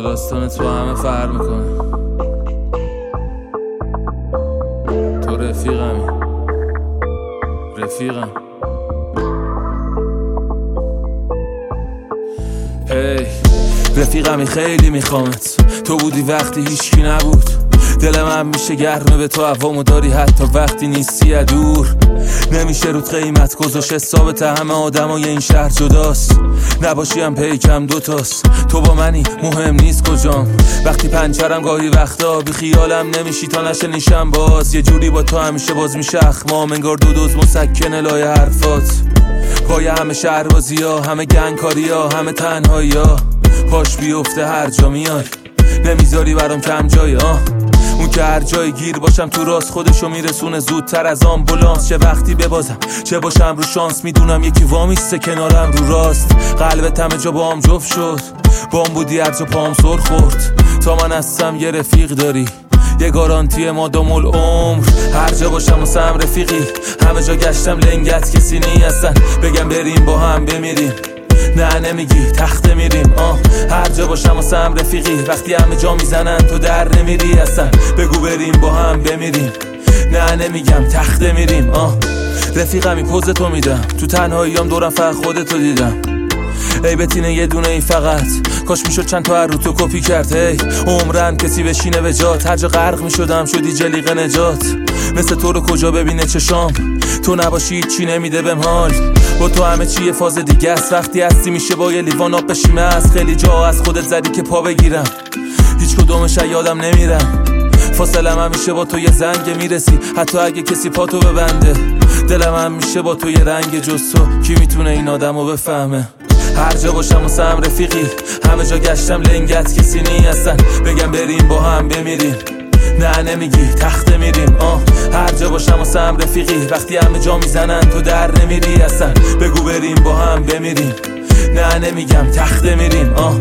تو داستانت با همه فرق میکنه. تو رفیقمی، رفیقم. هی رفیقمی خیلی میخوامت، تو بودی وقتی هیچکی نبود. دل من میشه گرمه به تو هوامو داری حتی وقتی نیستی دور. نمیشه رود قیمت گذاشت، حسابت همه آدمای این شهر جداست. نباشیم پیکم دوتاست، تو با منی مهم نیست کجام. وقتی پنچرم گاهی وقتا بی خیالم نمیشی تا نشنیشم باز. یه جوری با تو همیشه باز میشه اخمام، انگار دو دوز مسکنه لای حرفات. پای همه شهربازی ها، همه گنگکاری ها، همه تنهایی ها. پاش بیفته هر جا میای، نمیذاری برام کم جای اون که هر جای گیر باشم تو راست خودشو میرسونه زودتر از آمبولانس. چه وقتی ببازم چه باشم رو شانس، میدونم یکی وامیسته کنارم رو راست. قلبت همه جا با هم جفت شد، بام بودی هر جا پام سر خورد. تا من هستم یه رفیق داری، یه گارانتی مادام العمر. هر جا باشم واسم رفیقی، همه جا گشتم لنگت کسی نی هستن. بگم بریم با هم بمیریم، نه نمیگی تخته میریم. هر جا باشم واسم رفیقی، وقتی همه جا میزنن تو در نمیری اصلا. بگو بریم با هم بمیریم، نه نمیگم تخته میریم. رفیقمی پوز تو میدم، تو تنهاییام دورم فقط خودتو دیدم. ای بتینه یه دونه ای فقط، کاش میشد چند تا رو تو کپی کرد. هی عمرن کسی بشینه به جات، هر جا غرق میشدم شدی جلیق نجات. مثل تو رو کجا ببینه چشام، تو نباشی چی نمیده بهم حال. با تو همه چی یه فاز دیگه است، وقتی هستی میشه با یه لیوان آب بشیمه. از خیلی جا از خودت زدی که پا بگیرم، هیچ کدومش یادم نمیرم. فاصلم هم میشه با تو یه زنگ میرسی، حتی اگه کسی پاتو ببنده. دلم هم میشه با تو یه رنگ جز تو، کی میتونه این آدمو بفهمه. هر جا باشم واسم رفیقی، همه جا گشتم لنگت کسی نی هستن. بگم بریم با هم بمیریم، نه نمیگی تخته میریم. هر جا باشم واسم رفیقی، وقتی همه جا میزنن تو در نمیری اصلا. بگو بریم با هم بمیریم، نه نمیگم تخته میریم.